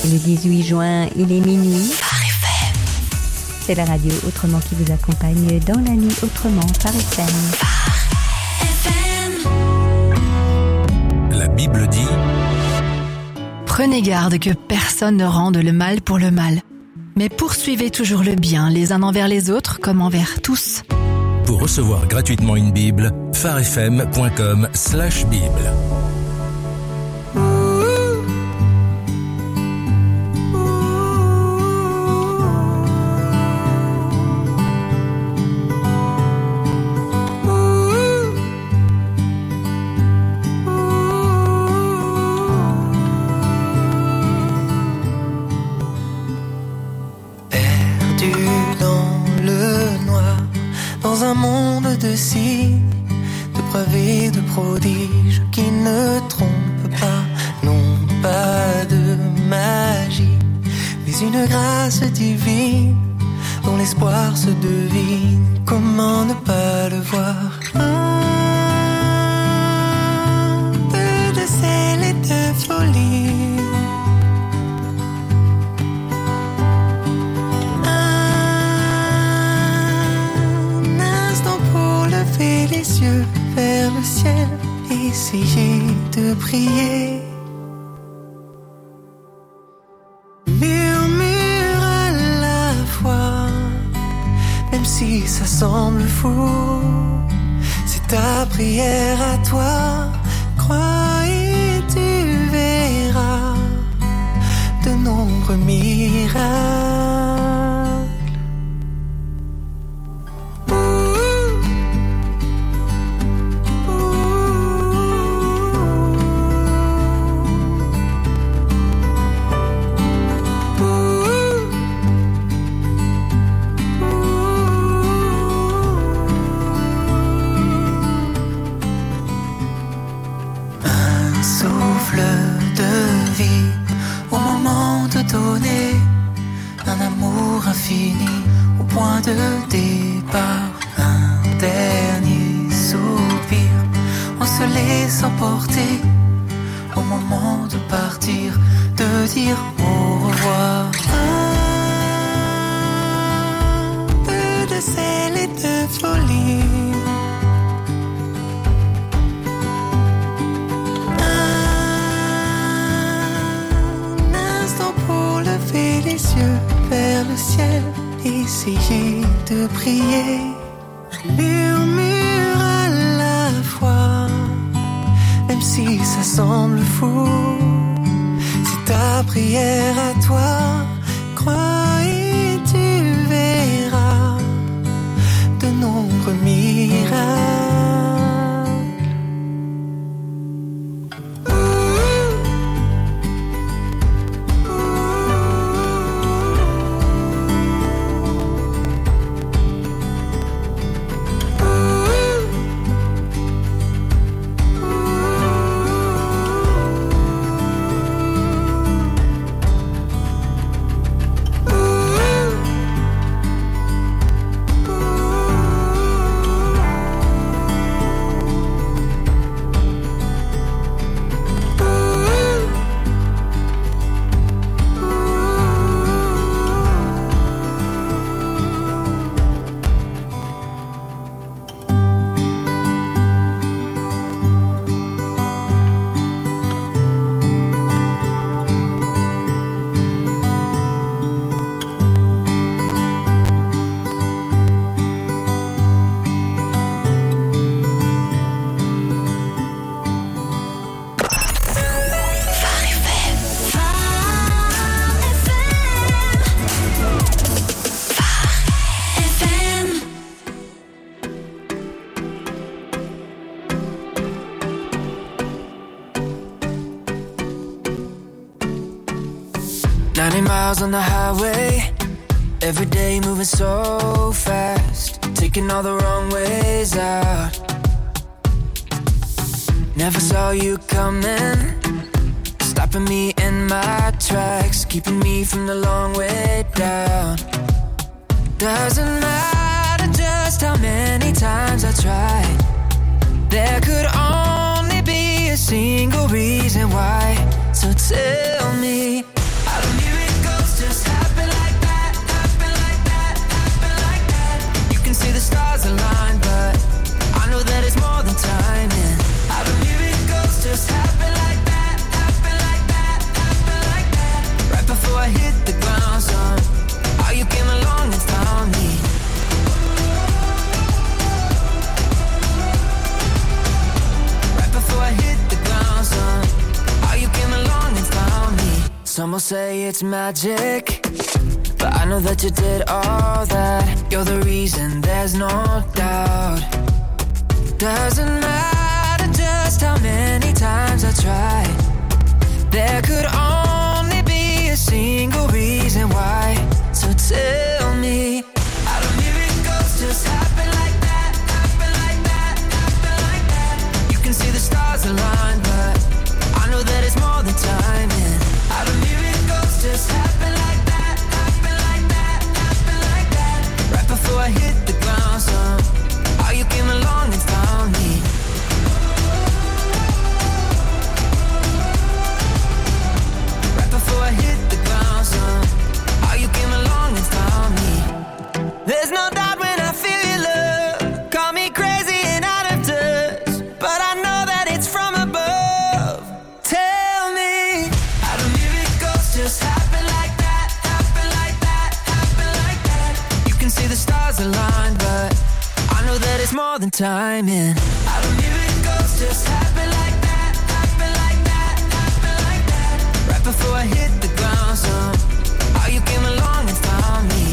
Le 18 juin, il est minuit. C'est la radio Autrement qui vous accompagne dans la nuit autrement par FM. La Bible dit: Prenez garde que personne ne rende le mal pour le mal, mais poursuivez toujours le bien les uns envers les autres comme envers tous. Pour recevoir gratuitement une Bible, pharefm.com/Bible. De signes, de preuves et de prodiges qui ne trompent pas, non pas de magie, mais une grâce divine dont l'espoir se devine. Comment ne pas le voir? Un peu de sel et de folie, les yeux vers le ciel, essayer de prier. Murmure à la fois, même si ça semble fou. C'est ta prière à toi, crois et tu verras de nombreux miracles. Au point de départ, un dernier soupir, on se laisse emporter au moment de partir, de dire au revoir. Un peu de sel et de folie, un instant pour lever les yeux vers le ciel, essayer de prier. Murmure à la fois, même si ça semble fou. C'est ta prière à toi, crois et tu verras de nombreux miracles. Miles on the highway, every day moving so fast, taking all the wrong ways out. Never saw you coming, stopping me in my tracks, keeping me from the long way down. Doesn't matter just how many times I tried, there could only be a single reason why. So tell me, I don't need Some will say it's magic, but I know that you did all that. You're the reason, there's no doubt. Doesn't matter just how many times I tried. There could only be a single reason why. So tell me, how do miracles just happen like that? Happen like that, happen like that. You can see the stars align, but I know that it's more than timing. How do miracles just happen like that? Happen like that, happen like that. Right before I hit the ground, son, how you came along and found me. Right before I hit the ground, son, how you came along and found me. There's no doubt when I feel your love. Call me crazy and out of touch, but I know that it's from above. Tell me, how do miracles just happen like that? Happen like that, happen like that. You can see the stars align, but I know that it's more than timing. How do miracles just happen like that? Happen like that, happen like that. Right before I hit the ground, son, how you came along and found me.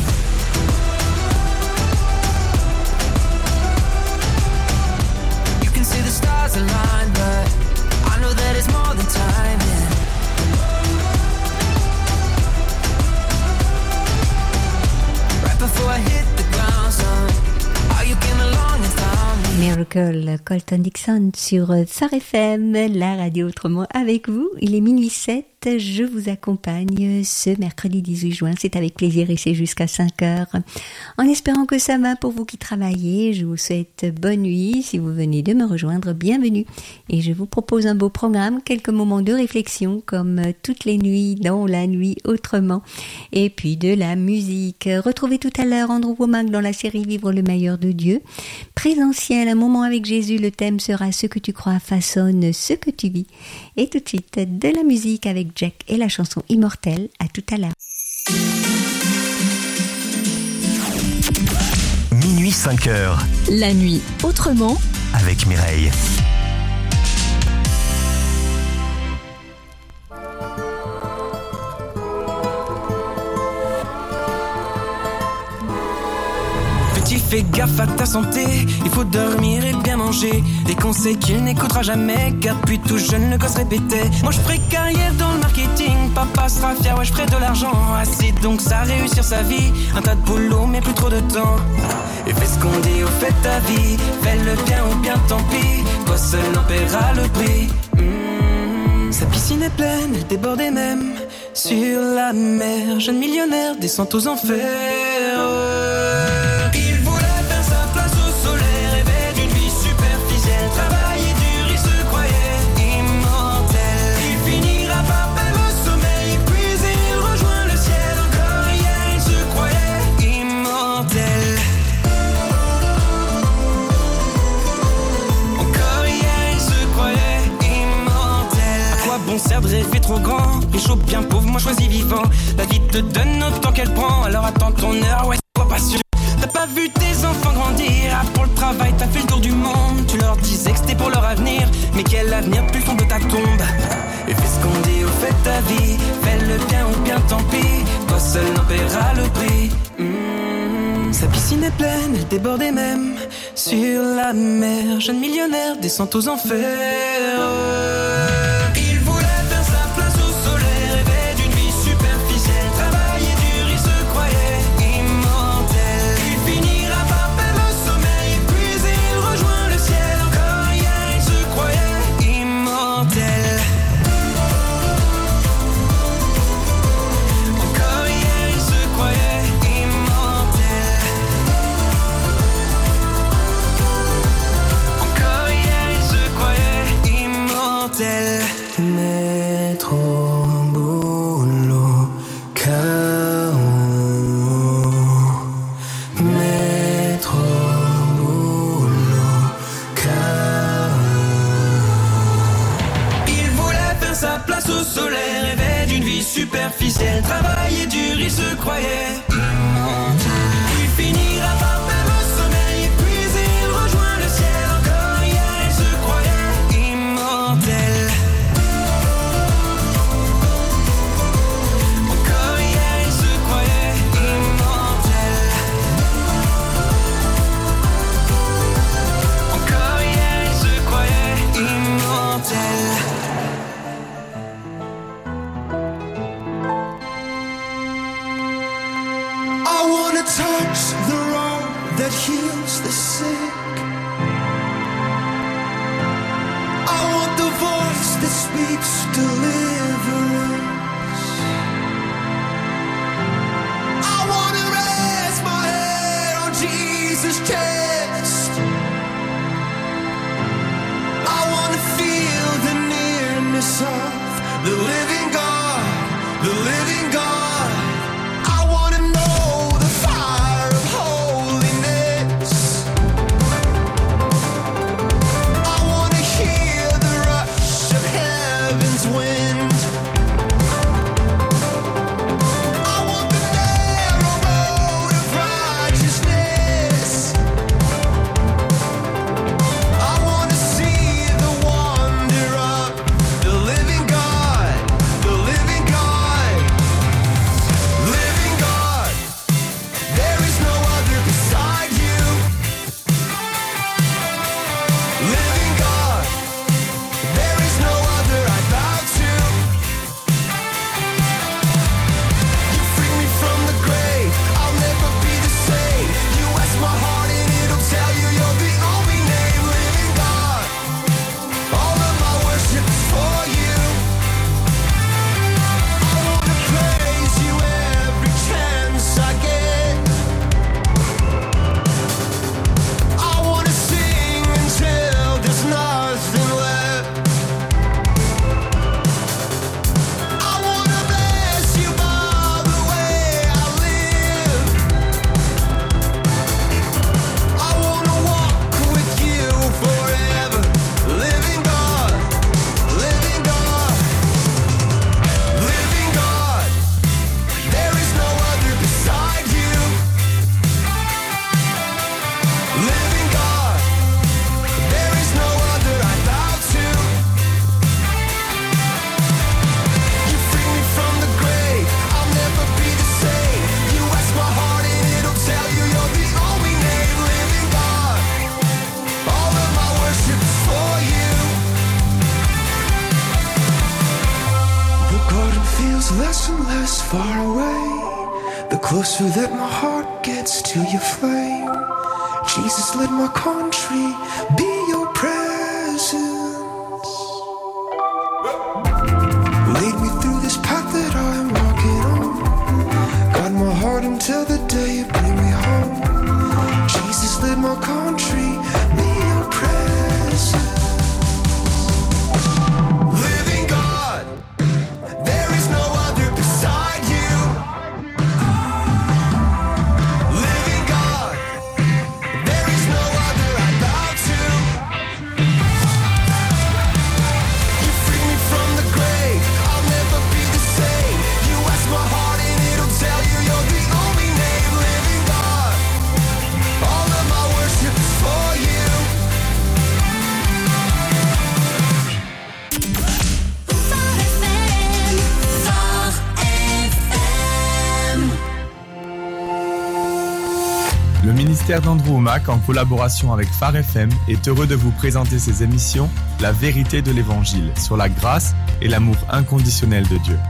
You can see the stars align, but I know that it's more than timing. Right before I hit the ground, son, how you came along and found me. Miracle, Colton Dixon sur Phare FM, la radio autrement avec vous. Il est minuit 7, je vous accompagne ce mercredi 18 juin. C'est avec plaisir et c'est jusqu'à 5h. En espérant que ça va pour vous qui travaillez, je vous souhaite bonne nuit. Si vous venez de me rejoindre, bienvenue. Et je vous propose un beau programme, quelques moments de réflexion comme toutes les nuits dans la nuit autrement. Et puis de la musique. Retrouvez tout à l'heure Andrew Womack dans la série Vivre le meilleur de Dieu. Présentiel, un moment avec Jésus, le thème sera ce que tu crois façonne ce que tu vis. Et tout de suite, de la musique avec Jack et la chanson Immortelle. À tout à l'heure. Minuit 5h. La nuit autrement Avec Mireille. Fais gaffe à ta santé, il faut dormir et bien manger. Des conseils qu'il n'écoutera jamais, car depuis tout jeune le gosse répétait. Moi je ferai carrière dans le marketing, papa sera fier, ouais je ferai de l'argent. Assez donc ça réussir sa vie, un tas de boulot mais plus trop de temps. Et fais ce qu'on dit ou fais ta vie, fais le bien ou bien tant pis. Toi seul en paiera le prix. Sa piscine est pleine, elle débordait même. Sur la mer, jeune millionnaire descend aux enfers. Sert de rêver trop grand, riche ou bien pauvre, moi choisis vivant. La vie te donne autant qu'elle prend, alors attends ton heure, ouais, sois patient. T'as pas vu tes enfants grandir, ah, pour le travail t'as fait le tour du monde. Tu leur disais que c'était pour leur avenir, mais quel avenir plus fond de ta tombe. Et fais ce qu'on dit ou fais ta vie, fais le bien ou bien tant pis. Toi seul en paiera le prix. Sa piscine est pleine, elle débordait même. Sur la mer, jeune millionnaire descend aux enfers. Mettre au boulot, KO. Mettre au boulot, KO. Il voulait faire sa place au soleil, rêvait d'une vie superficielle. Travailler dur, il se croyait immortel. Il finira par perdre le sommeil, puis il rejoint le ciel. Encore hier, il se croyait immortel. sick. I want the voice that speaks deliverance. I want to rest my head on Jesus' chest. I want to feel the nearness of the living God, the living God. I want to know the fire of holiness. I want to hear the rush of heaven's wind. I want the narrow road of righteousness. I want to see the wonder of the living God, the living God, living God. There is no other beside you. Living God, there is no other I bow to. You free me from the grave, I'll never be the same. You ask my heart and it'll tell you you're the only name. Living God, all of my worship is for you. I wanna praise you every chance I get. I wanna sing until there's nothing left. I wanna bless you by the way I live. I wanna walk with you forever. Living God, living God, living God. There is no other beside you. Living God, there is no other I bow to. You free me from the grave, I'll never be the same. You ask my heart and it'll tell you you're the only name. Living God, all of my worship is for you. The garden feels less and less far away, the closer that my heart gets to your flame. Jesus, let my country be your presence. Lead me through this path that I am walking on. Guide my heart until the day you bring me home. Jesus, let my country be your presence. Living God, there is no other beside you. Living God, there is no other I bow to. You free me from the grave, I'll never be the same. You ask my heart and it'll tell you you're the only name. Living God, all of my worship is for you. Le ministère d'Andrew Wommack, en collaboration avec Phare FM, est heureux de vous présenter ses émissions La vérité de l'Évangile, sur la grâce et l'amour inconditionnel de Dieu.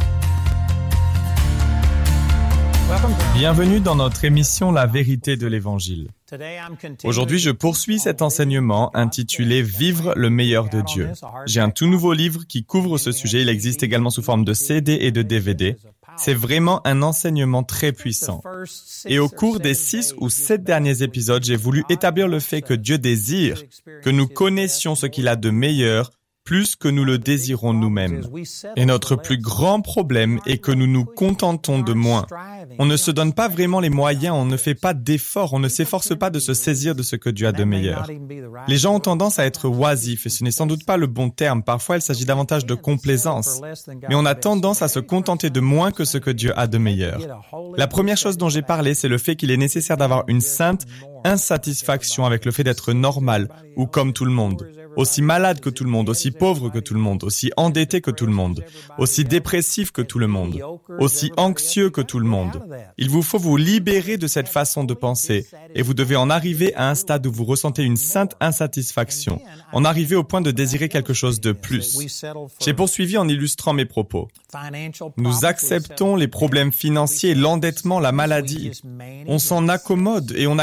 Bienvenue dans notre émission La vérité de l'Évangile. Aujourd'hui, je poursuis cet enseignement intitulé « Vivre le meilleur de Dieu ». J'ai un tout nouveau livre qui couvre ce sujet. Il existe également sous forme de CD et de DVD. C'est vraiment un enseignement très puissant. Et au cours des 6 ou 7 derniers épisodes, j'ai voulu établir le fait que Dieu désire que nous connaissions ce qu'il a de meilleur plus que nous le désirons nous-mêmes. Et notre plus grand problème est que nous nous contentons de moins. On ne se donne pas vraiment les moyens, on ne fait pas d'efforts, on ne s'efforce pas de se saisir de ce que Dieu a de meilleur. Les gens ont tendance à être oisifs, et ce n'est sans doute pas le bon terme. Parfois, il s'agit davantage de complaisance. Mais on a tendance à se contenter de moins que ce que Dieu a de meilleur. La première chose dont j'ai parlé, c'est le fait qu'il est nécessaire d'avoir une sainte insatisfaction avec le fait d'être normal ou comme tout le monde. Aussi malade que tout le monde, aussi pauvre que tout le monde, aussi endetté que tout le monde, aussi dépressif que tout le monde, aussi anxieux que tout le monde. Il vous faut vous libérer de cette façon de penser et vous devez en arriver à un stade où vous ressentez une sainte insatisfaction, en arriver au point de désirer quelque chose de plus. J'ai poursuivi en illustrant mes propos. Nous acceptons les problèmes financiers, l'endettement, la maladie. On s'en accommode et on accepte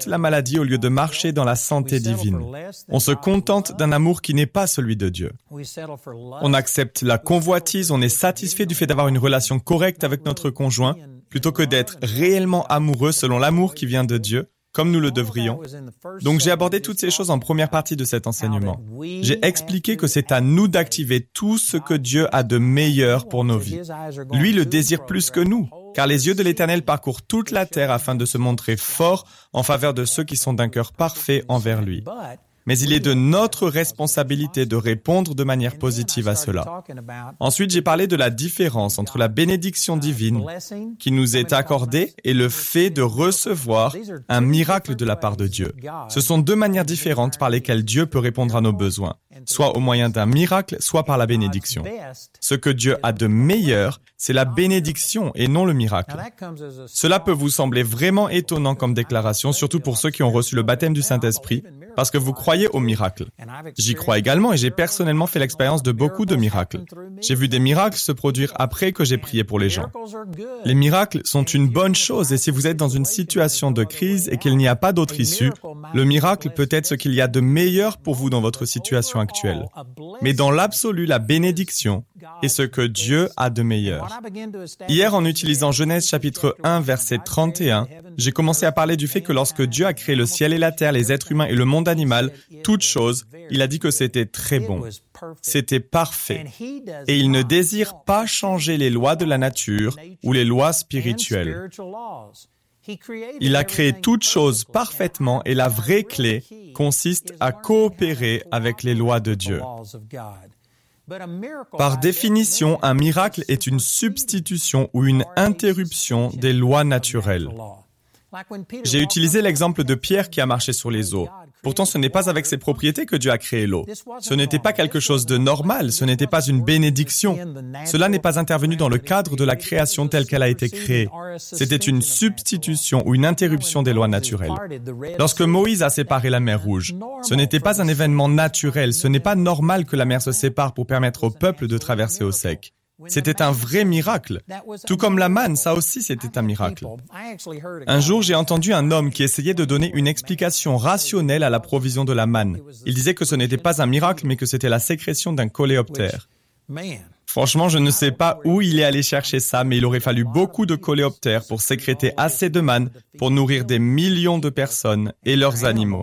la maladie au lieu de marcher dans la santé divine. On se contente d'un amour qui n'est pas celui de Dieu. On accepte la convoitise, on est satisfait du fait d'avoir une relation correcte avec notre conjoint, plutôt que d'être réellement amoureux selon l'amour qui vient de Dieu, comme nous le devrions. Donc j'ai abordé toutes ces choses en première partie de cet enseignement. J'ai expliqué que c'est à nous d'activer tout ce que Dieu a de meilleur pour nos vies. Lui le désire plus que nous, car les yeux de l'Éternel parcourent toute la terre afin de se montrer fort en faveur de ceux qui sont d'un cœur parfait envers lui. Mais il est de notre responsabilité de répondre de manière positive à cela. Ensuite, j'ai parlé de la différence entre la bénédiction divine qui nous est accordée et le fait de recevoir un miracle de la part de Dieu. Ce sont deux manières différentes par lesquelles Dieu peut répondre à nos besoins, soit au moyen d'un miracle, soit par la bénédiction. Ce que Dieu a de meilleur, c'est la bénédiction et non le miracle. Cela peut vous sembler vraiment étonnant comme déclaration, surtout pour ceux qui ont reçu le baptême du Saint-Esprit, parce que vous croyez au miracle. J'y crois également et j'ai personnellement fait l'expérience de beaucoup de miracles. J'ai vu des miracles se produire après que j'ai prié pour les gens. Les miracles sont une bonne chose et si vous êtes dans une situation de crise et qu'il n'y a pas d'autre issue, le miracle peut être ce qu'il y a de meilleur pour vous dans votre situation actuelle. Mais dans l'absolu, la bénédiction est ce que Dieu a de meilleur. Hier, en utilisant Genèse chapitre 1, verset 31, j'ai commencé à parler du fait que lorsque Dieu a créé le ciel et la terre, les êtres humains et le monde animal, toutes choses, il a dit que c'était très bon. C'était parfait. Et il ne désire pas changer les lois de la nature ou les lois spirituelles. Il a créé toutes choses parfaitement et la vraie clé consiste à coopérer avec les lois de Dieu. Par définition, un miracle est une substitution ou une interruption des lois naturelles. J'ai utilisé l'exemple de Pierre qui a marché sur les eaux. Pourtant, ce n'est pas avec ses propriétés que Dieu a créé l'eau. Ce n'était pas quelque chose de normal, ce n'était pas une bénédiction. Cela n'est pas intervenu dans le cadre de la création telle qu'elle a été créée. C'était une substitution ou une interruption des lois naturelles. Lorsque Moïse a séparé la mer Rouge, ce n'était pas un événement naturel, ce n'est pas normal que la mer se sépare pour permettre au peuple de traverser au sec. C'était un vrai miracle. Tout comme la manne, ça aussi c'était un miracle. Un jour, j'ai entendu un homme qui essayait de donner une explication rationnelle à la provision de la manne. Il disait que ce n'était pas un miracle, mais que c'était la sécrétion d'un coléoptère. Franchement, je ne sais pas où il est allé chercher ça, mais il aurait fallu beaucoup de coléoptères pour sécréter assez de manne pour nourrir des millions de personnes et leurs animaux.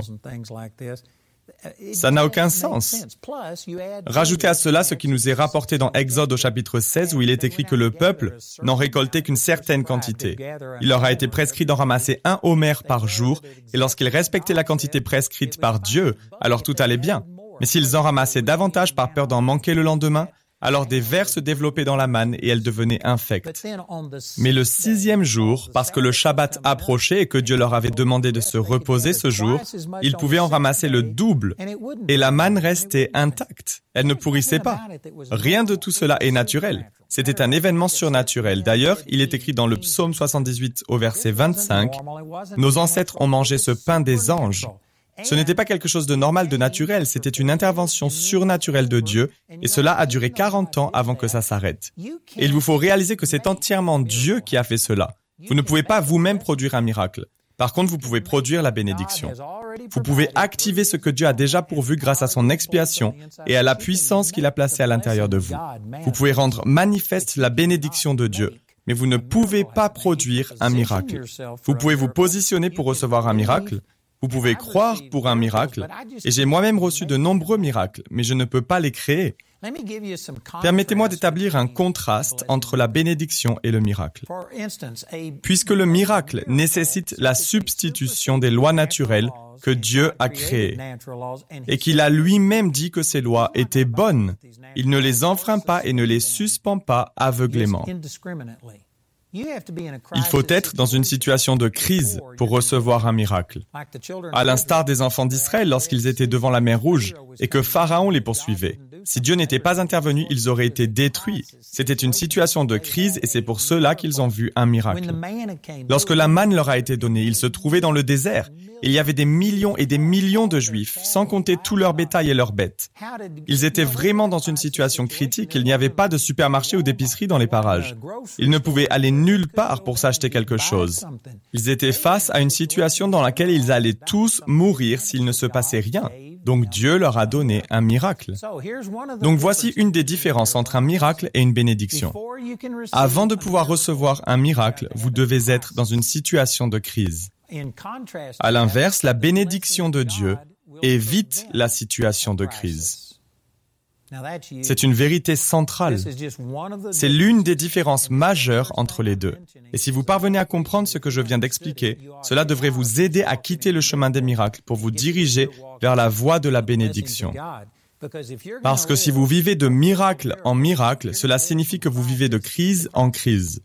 Ça n'a aucun sens. Rajoutez à cela ce qui nous est rapporté dans Exode au chapitre 16 où il est écrit que le peuple n'en récoltait qu'une certaine quantité. Il leur a été prescrit d'en ramasser 1 homère par jour et lorsqu'ils respectaient la quantité prescrite par Dieu, alors tout allait bien. Mais s'ils en ramassaient davantage par peur d'en manquer le lendemain, alors des vers se développaient dans la manne et elle devenait infecte. Mais le 6e jour, parce que le Shabbat approchait et que Dieu leur avait demandé de se reposer ce jour, ils pouvaient en ramasser le double et la manne restait intacte. Elle ne pourrissait pas. Rien de tout cela est naturel. C'était un événement surnaturel. D'ailleurs, il est écrit dans le psaume 78 au verset 25, « Nos ancêtres ont mangé ce pain des anges ». Ce n'était pas quelque chose de normal, de naturel, c'était une intervention surnaturelle de Dieu et cela a duré 40 ans avant que ça s'arrête. Et il vous faut réaliser que c'est entièrement Dieu qui a fait cela. Vous ne pouvez pas vous-même produire un miracle. Par contre, vous pouvez produire la bénédiction. Vous pouvez activer ce que Dieu a déjà pourvu grâce à son expiation et à la puissance qu'il a placée à l'intérieur de vous. Vous pouvez rendre manifeste la bénédiction de Dieu. Mais vous ne pouvez pas produire un miracle. Vous pouvez vous positionner pour recevoir un miracle. Vous pouvez croire pour un miracle, et j'ai moi-même reçu de nombreux miracles, mais je ne peux pas les créer. Permettez-moi d'établir un contraste entre la bénédiction et le miracle. Puisque le miracle nécessite la substitution des lois naturelles que Dieu a créées, et qu'il a lui-même dit que ces lois étaient bonnes, il ne les enfreint pas et ne les suspend pas aveuglément. Il faut être dans une situation de crise pour recevoir un miracle. À l'instar des enfants d'Israël lorsqu'ils étaient devant la mer Rouge et que Pharaon les poursuivait. Si Dieu n'était pas intervenu, ils auraient été détruits. C'était une situation de crise et c'est pour cela qu'ils ont vu un miracle. Lorsque la manne leur a été donnée, ils se trouvaient dans le désert. Il y avait des millions et des millions de Juifs, sans compter tout leur bétail et leurs bêtes. Ils étaient vraiment dans une situation critique. Il n'y avait pas de supermarché ou d'épicerie dans les parages. Ils ne pouvaient aller nulle part pour s'acheter quelque chose. Ils étaient face à une situation dans laquelle ils allaient tous mourir s'il ne se passait rien. Donc Dieu leur a donné un miracle. Donc voici une des différences entre un miracle et une bénédiction. Avant de pouvoir recevoir un miracle, vous devez être dans une situation de crise. À l'inverse, la bénédiction de Dieu évite la situation de crise. C'est une vérité centrale. C'est l'une des différences majeures entre les deux. Et si vous parvenez à comprendre ce que je viens d'expliquer, cela devrait vous aider à quitter le chemin des miracles pour vous diriger vers la voie de la bénédiction. Parce que si vous vivez de miracle en miracle, cela signifie que vous vivez de crise en crise.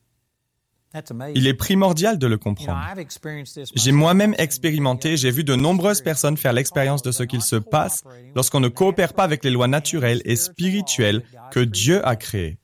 Il est primordial de le comprendre. J'ai moi-même expérimenté, j'ai vu de nombreuses personnes faire l'expérience de ce qu'il se passe lorsqu'on ne coopère pas avec les lois naturelles et spirituelles que Dieu a créées.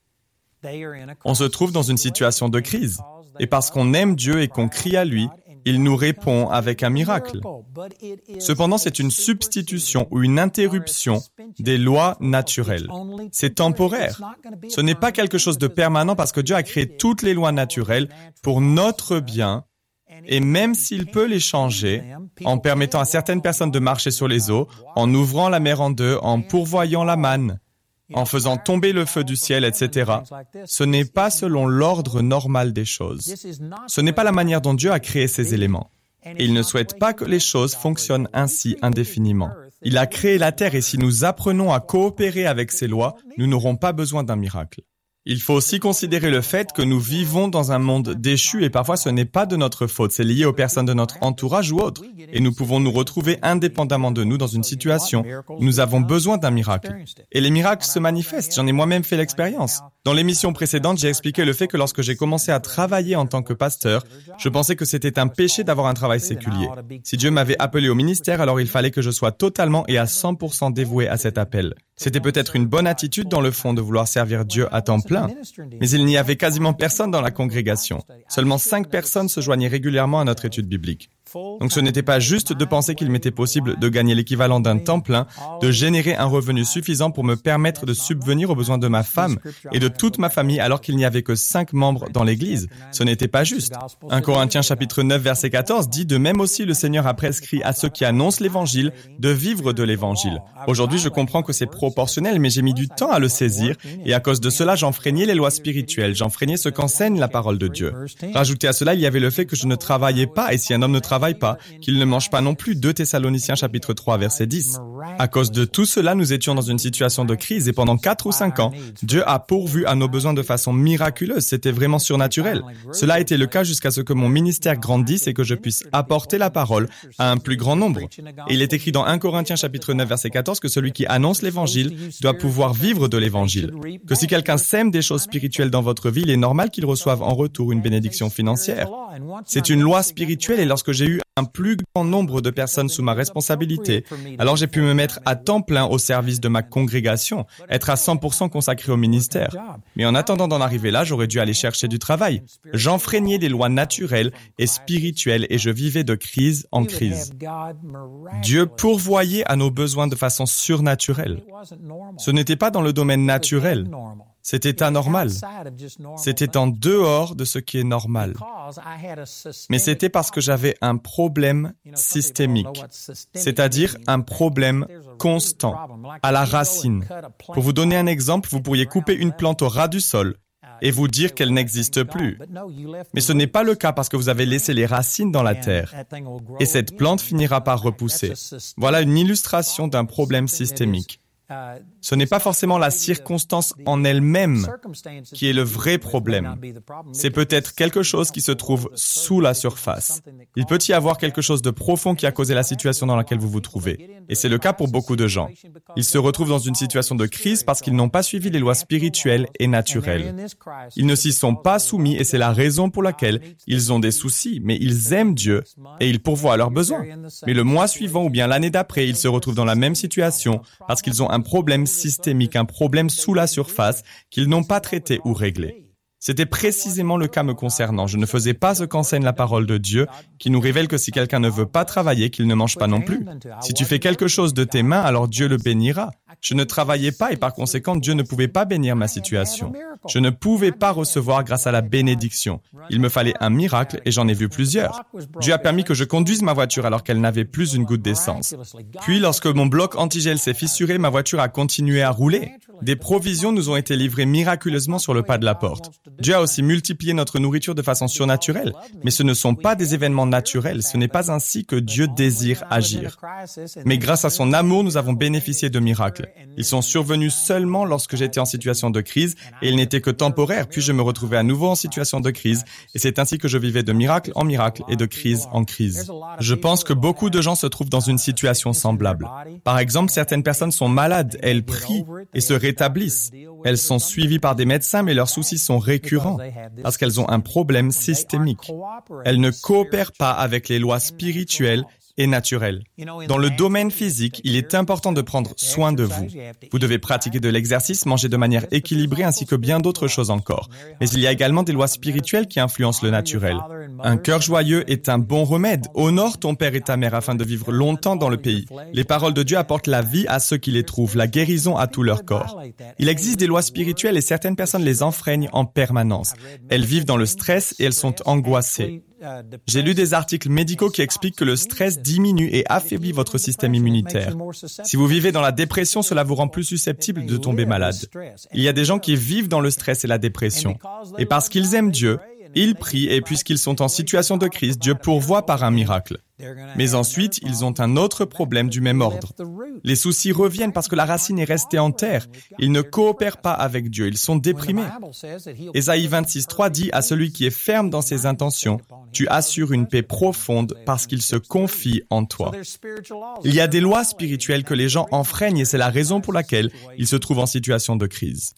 On se trouve dans une situation de crise. Et parce qu'on aime Dieu et qu'on crie à lui, il nous répond avec un miracle. Cependant, c'est une substitution ou une interruption des lois naturelles. C'est temporaire. Ce n'est pas quelque chose de permanent parce que Dieu a créé toutes les lois naturelles pour notre bien. Et même s'il peut les changer, en permettant à certaines personnes de marcher sur les eaux, en ouvrant la mer en deux, en pourvoyant la manne, en faisant tomber le feu du ciel, etc., ce n'est pas selon l'ordre normal des choses. Ce n'est pas la manière dont Dieu a créé ces éléments. Et il ne souhaite pas que les choses fonctionnent ainsi indéfiniment. Il a créé la terre et si nous apprenons à coopérer avec ses lois, nous n'aurons pas besoin d'un miracle. Il faut aussi considérer le fait que nous vivons dans un monde déchu et parfois ce n'est pas de notre faute, c'est lié aux personnes de notre entourage ou autres. Et nous pouvons nous retrouver indépendamment de nous dans une situation où nous avons besoin d'un miracle. Et les miracles se manifestent, j'en ai moi-même fait l'expérience. Dans l'émission précédente, j'ai expliqué le fait que lorsque j'ai commencé à travailler en tant que pasteur, je pensais que c'était un péché d'avoir un travail séculier. Si Dieu m'avait appelé au ministère, alors il fallait que je sois totalement et à 100% dévoué à cet appel. C'était peut-être une bonne attitude dans le fond de vouloir servir Dieu à temps plein, mais il n'y avait quasiment personne dans la congrégation. Seulement 5 personnes se joignaient régulièrement à notre étude biblique. Donc ce n'était pas juste de penser qu'il m'était possible de gagner l'équivalent d'un temps plein, de générer un revenu suffisant pour me permettre de subvenir aux besoins de ma femme et de toute ma famille alors qu'il n'y avait que 5 membres dans l'église. Ce n'était pas juste. 1 Corinthiens chapitre 9 verset 14 dit « De même aussi le Seigneur a prescrit à ceux qui annoncent l'évangile de vivre de l'évangile. » Aujourd'hui, je comprends que c'est proportionnel, mais j'ai mis du temps à le saisir et à cause de cela, j'enfreignais les lois spirituelles, j'enfreignais ce qu'enseigne la parole de Dieu. Rajouté à cela, il y avait le fait que je ne travaillais pas et si un homme ne travaille pas, qu'il ne mange pas non plus. 2 Thessaloniciens chapitre 3 verset 10. À cause de tout cela, nous étions dans une situation de crise et pendant 4 ou 5 ans, Dieu a pourvu à nos besoins de façon miraculeuse. C'était vraiment surnaturel. Cela a été le cas jusqu'à ce que mon ministère grandisse et que je puisse apporter la parole à un plus grand nombre. Et il est écrit dans 1 Corinthiens chapitre 9 verset 14 que celui qui annonce l'évangile doit pouvoir vivre de l'évangile. Que si quelqu'un sème des choses spirituelles dans votre vie, il est normal qu'il reçoive en retour une bénédiction financière. C'est une loi spirituelle et lorsque j'ai eu un plus grand nombre de personnes sous ma responsabilité, alors j'ai pu me mettre à temps plein au service de ma congrégation, être à 100% consacré au ministère. Mais en attendant d'en arriver là, j'aurais dû aller chercher du travail. J'enfreignais des lois naturelles et spirituelles et je vivais de crise en crise. Dieu pourvoyait à nos besoins de façon surnaturelle. Ce n'était pas dans le domaine naturel. C'était anormal. C'était en dehors de ce qui est normal. Mais c'était parce que j'avais un problème systémique, c'est-à-dire un problème constant, à la racine. Pour vous donner un exemple, vous pourriez couper une plante au ras du sol et vous dire qu'elle n'existe plus. Mais ce n'est pas le cas parce que vous avez laissé les racines dans la terre et cette plante finira par repousser. Voilà une illustration d'un problème systémique. Ce n'est pas forcément la circonstance en elle-même qui est le vrai problème. C'est peut-être quelque chose qui se trouve sous la surface. Il peut y avoir quelque chose de profond qui a causé la situation dans laquelle vous vous trouvez. Et c'est le cas pour beaucoup de gens. Ils se retrouvent dans une situation de crise parce qu'ils n'ont pas suivi les lois spirituelles et naturelles. Ils ne s'y sont pas soumis et c'est la raison pour laquelle ils ont des soucis, mais ils aiment Dieu et ils pourvoient à leurs besoins. Mais le mois suivant ou bien l'année d'après, ils se retrouvent dans la même situation parce qu'ils ont un un problème systémique, un problème sous la surface qu'ils n'ont pas traité ou réglé. C'était précisément le cas me concernant. Je ne faisais pas ce qu'enseigne la parole de Dieu, qui nous révèle que si quelqu'un ne veut pas travailler, qu'il ne mange pas non plus. Si tu fais quelque chose de tes mains, alors Dieu le bénira. Je ne travaillais pas et par conséquent, Dieu ne pouvait pas bénir ma situation. Je ne pouvais pas recevoir grâce à la bénédiction. Il me fallait un miracle et j'en ai vu plusieurs. Dieu a permis que je conduise ma voiture alors qu'elle n'avait plus une goutte d'essence. Puis, lorsque mon bloc antigel s'est fissuré, ma voiture a continué à rouler. Des provisions nous ont été livrées miraculeusement sur le pas de la porte. Dieu a aussi multiplié notre nourriture de façon surnaturelle, mais ce ne sont pas des événements naturels, ce n'est pas ainsi que Dieu désire agir. Mais grâce à son amour, nous avons bénéficié de miracles. Ils sont survenus seulement lorsque j'étais en situation de crise, et ils n'étaient que temporaires, puis je me retrouvais à nouveau en situation de crise, et c'est ainsi que je vivais de miracle en miracle et de crise en crise. Je pense que beaucoup de gens se trouvent dans une situation semblable. Par exemple, certaines personnes sont malades, elles prient et se rétablissent. Elles sont suivies par des médecins, mais leurs soucis sont récurrents parce qu'elles ont un problème systémique. Elles ne coopèrent pas avec les lois spirituelles et naturelles. Dans le domaine physique, il est important de prendre soin de vous. Vous devez pratiquer de l'exercice, manger de manière équilibrée ainsi que bien d'autres choses encore. Mais il y a également des lois spirituelles qui influencent le naturel. Un cœur joyeux est un bon remède. Honore ton père et ta mère afin de vivre longtemps dans le pays. Les paroles de Dieu apportent la vie à ceux qui les trouvent, la guérison à tout leur corps. Il existe des lois spirituelles et certaines personnes les enfreignent en permanence. Elles vivent dans le stress et elles sont angoissées. J'ai lu des articles médicaux qui expliquent que le stress diminue et affaiblit votre système immunitaire. Si vous vivez dans la dépression, cela vous rend plus susceptible de tomber malade. Il y a des gens qui vivent dans le stress et la dépression. Et parce qu'ils aiment Dieu, ils prient et puisqu'ils sont en situation de crise, Dieu pourvoit par un miracle. Mais ensuite, ils ont un autre problème du même ordre. Les soucis reviennent parce que la racine est restée en terre. Ils ne coopèrent pas avec Dieu, ils sont déprimés. Ésaïe 26:3 dit à celui qui est ferme dans ses intentions, tu assures une paix profonde parce qu'il se confie en toi. Il y a des lois spirituelles que les gens enfreignent et c'est la raison pour laquelle ils se trouvent en situation de crise.